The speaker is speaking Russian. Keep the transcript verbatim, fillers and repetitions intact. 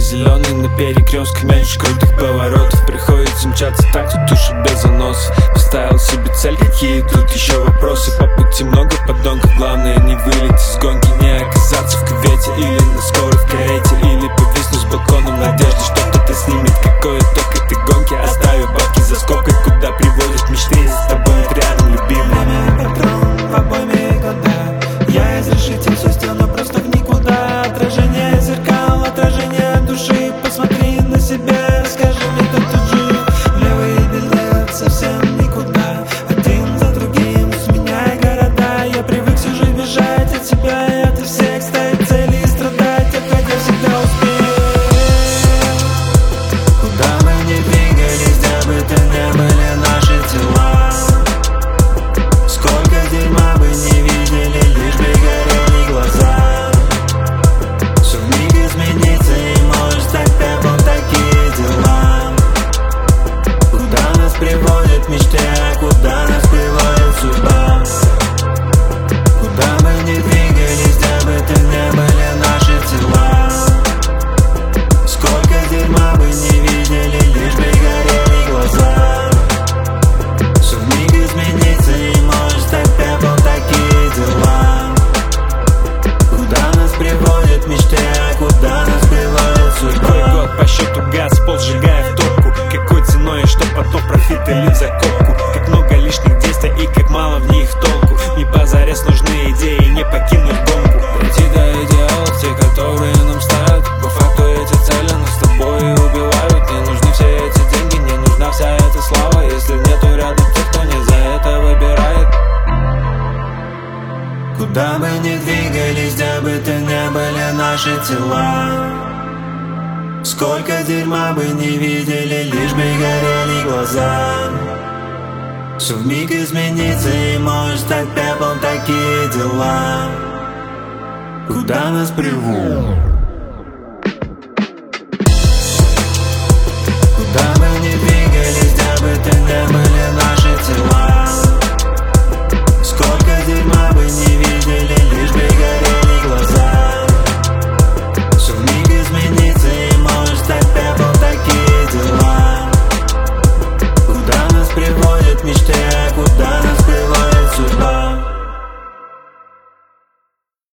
зеленый на перекрестках, меньше крутых поворотов. Приходится мчаться так, тут уши без заносов. Поставил себе цель, какие тут еще вопросы. По пути много подонков, главное не вылететь с гонки. Не оказаться в кювете или на скорой в карете, или повиснуть с балкона в надежде, что кто-то снимет какой итог этой гонки. Оставив бабки за скобкой, куда приводят мечты, если с тобой нет рядом любимый. Патрон в обойме года, я изрешетил всю стену просто в никуда. Отражение зеркал, отражение души. Посмотри на себя, расскажи мне, кто тут жив. Левый билет совсем никуда, один за другим сменяя города. Я привык все же бежать от себя и от всех, ставить цели и страдать, обходя всегда успех. Куда мы не двигались, где бы то ни были наши тела, сколько дерьма бы не видели, лишь бы горели глаза. Все вмиг изменится и может стать пеплом, такие дела. Куда нас приводит мечты, а куда нас приводит судьба? Куда мы не двигались, где бы то ни были наши тела, сколько дерьма бы не видели, лишь бы горели глаза. Все вмиг изменится и может стать пеплом, такие дела. Куда нас приводит мечты, а куда нас приводит судьба? Какой год по счету газ, пол сжигая в топку. Какой ценой, что потом профит или в закопку. Как много лишних действий и как мало в них толку. Не позарез нужны идеи, не покинуть гонку. Дойти до идеалов, те, которые нам ставят. По факту эти цели нас с тобой убивают. Не нужны все эти деньги, не нужна вся эта слава, если нету рядом тех, кто не за это выбирает. Куда бы ни двигались, где бы то ни были наши тела, сколько дерьма бы не видели, лишь бы горели глаза. Все вмиг изменится и может стать пеплом, такие дела. Куда нас приводят?